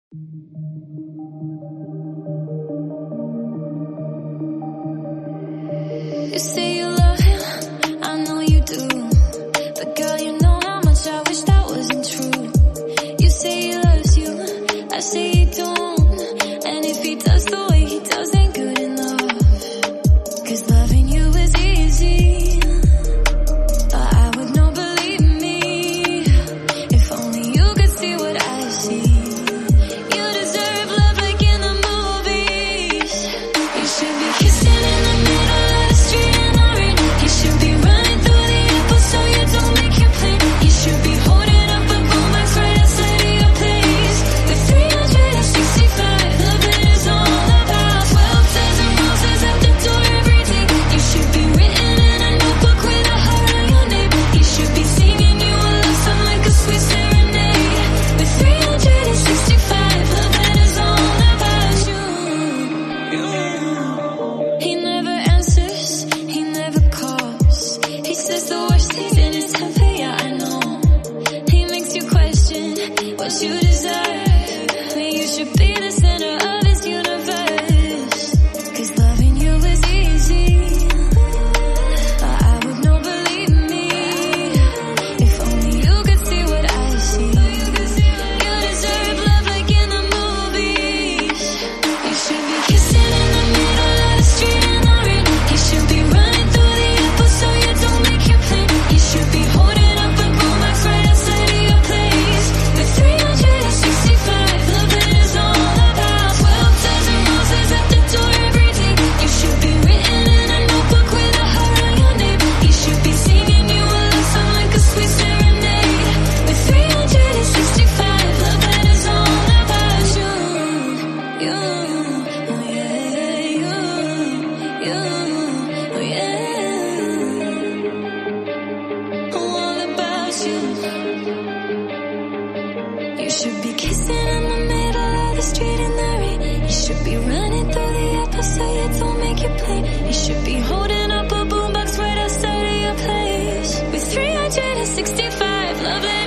You say you love him, I know you do. But girl, you know how much I wish that wasn't true. You say he loves you, I say he don't. And if he does the way he does ain't good enough. 'Cause loving you is easy, but I would know, believe me. If only you could see what I see. You deserve love like in the movies. You should be kissing in the middle of the street in the rain. You should be running through the apple so you don't make your plane. You should be holding up a boombox right outside of your place. With 365, loving is all about 12 dozen roses at the door every day. You should be written in a notebook with a heart on your name. You should be singing you a love song like a sweet serenade. With 365, loving is all about you. He never answers, he never calls. He says the worst things in his temper, yeah, I know. He makes you question what you deserve. You should be the center of his universe. 'Cause loving you is easy, but I would know, believe me. If only you could see what I see. You deserve love like in the movies. You should be kissing in the middle of the street in the rain. You should be running through the apple so you don't make your plane. You should be holding up a boombox right outside of your place. With 365, loving is all about 12 dozen roses at the door every day. You should be written in a notebook with a heart on your name. You should be singing you a love song like a sweet serenade. With 365, loving is all about you. You, oh yeah, you, oh yeah. All about you. You should be kissing in the middle of the street in the rain. You should be running through the apple so you don't make your plane. You should be holding up a boombox right outside of your place. With 365, lovely